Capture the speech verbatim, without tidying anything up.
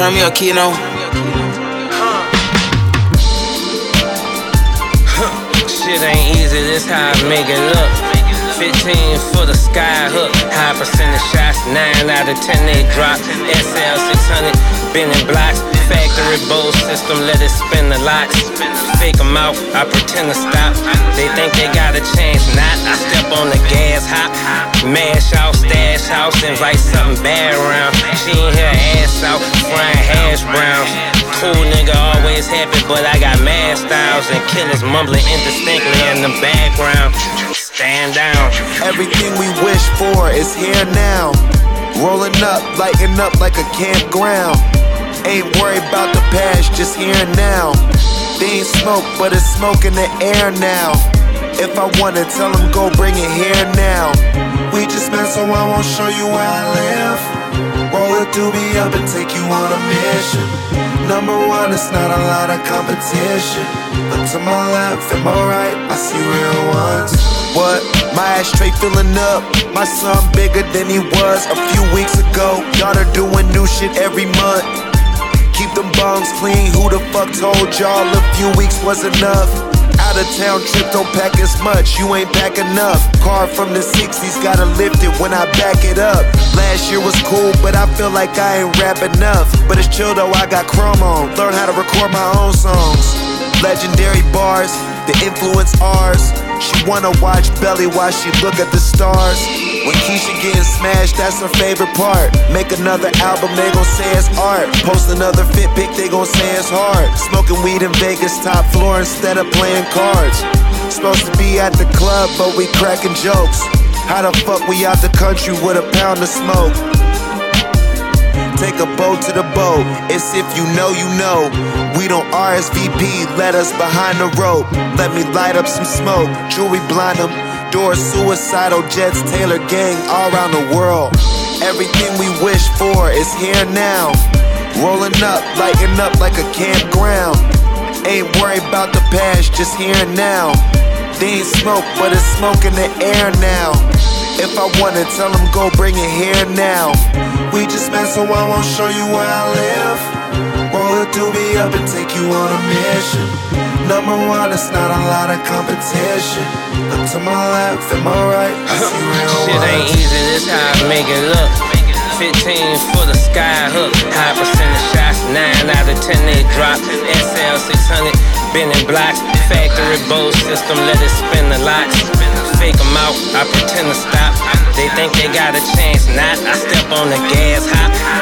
Turn me up, Keno. Shit ain't easy, this how I make it look. fifteen for the sky hook. High percentage shots, nine out of ten they drop. S L six hundred, bending blocks. Factory bowl system, let it spin the locks. Fake them out, I pretend to stop. They think they got a chance, not. I step on the gas hop. Mash out, stash house, invite something bad around. She ain't her ass out, frying hash browns. Cool nigga, always happy, but I got mad styles and killers mumbling indistinctly in the background. Stand down. Everything we wish for is here now. Rolling up, lighting up like a campground. Ain't worried about the past, just here and now. They ain't smoke, but it's smoke in the air now. If I wanna tell them go bring it here now. We just met, so I won't show you where I live. Roll a doobie up and take you on a mission. Number one, it's not a lot of competition. Look to my left and my right, I see real ones. What? My ashtray filling up. My son bigger than he was a few weeks ago. Daughter doing new shit every month. Keep them bongs clean, who the fuck told y'all a few weeks was enough? Out of town trip, don't pack as much, you ain't pack enough. Car from the sixties, gotta lift it when I back it up. Last year was cool, but I feel like I ain't rap enough. But it's chill though, I got chrome on. Learn how to record my own songs. Legendary bars, the influence ours. She wanna watch Belly while she look at the stars. When Keisha getting smashed, that's her favorite part. Make another album, they gon' say it's art. Post another fit pic, they gon' say it's hard. Smoking weed in Vegas, top floor instead of playing cards. Supposed to be at the club, but we cracking jokes. How the fuck we out the country with a pound of smoke? Take a boat to the boat, it's if you know, you know. We don't R S V P, let us behind the rope. Let me light up some smoke, jewelry blind them. Doors suicidal, jets, Taylor gang all around the world. Everything we wish for is here now. Rolling up, lighting up like a campground. Ain't worried about the past, just here and now. They ain't smoke, but it's smoke in the air now. If I wanna tell them go bring it here now. We just met, so I won't show you where I live. Roll a doobie up and take you on a mission. Number one, it's not a lot of competition. Look to my left and my right, I see real Shit ones. ain't easy, this how I make it look. fifteen for the sky hook. High percentage shots, nine out of ten they drop. S L six hundred, bending blocks. Factory bowl system, let it spin the locks. Fake them out, I pretend to stop. They think they got a chance, not. I step on the gas hop.